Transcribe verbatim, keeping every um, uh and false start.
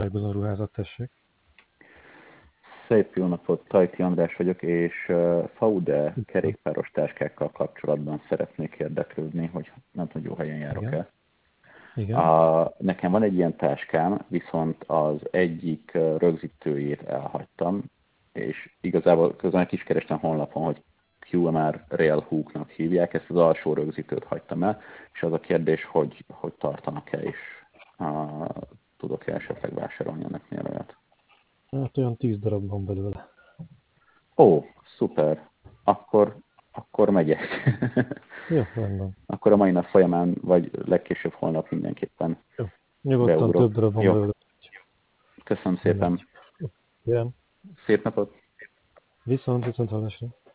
ágazon ruházat, tessék. Szép jó napot, Tajti András vagyok, és uh, Faude kerékpáros táskákkal kapcsolatban szeretnék érdeklődni, hogy nem tudom, jó helyen járok-e. Igen. Uh, nekem van egy ilyen táskám, viszont az egyik uh, rögzítőjét elhagytam, és igazából közben meg is kerestem honlapon, hogy kú em er Rail Hook-nak hívják, ezt az alsó rögzítőt hagytam el, és az a kérdés, hogy, hogy tartanak-e, és uh, tudok-e esetleg vásárolni ennek olyat. Hát olyan tíz darab van belőle. Ó, szuper. Akkor, akkor megyek. Jó, rendben. Akkor a mai nap folyamán, vagy legkésőbb holnap mindenképpen Jó. Nyugodtan beugrok. több darab van Jó. belőle. Köszönöm szépen. Igen. Szép napot. Viszont, viszont hallásra.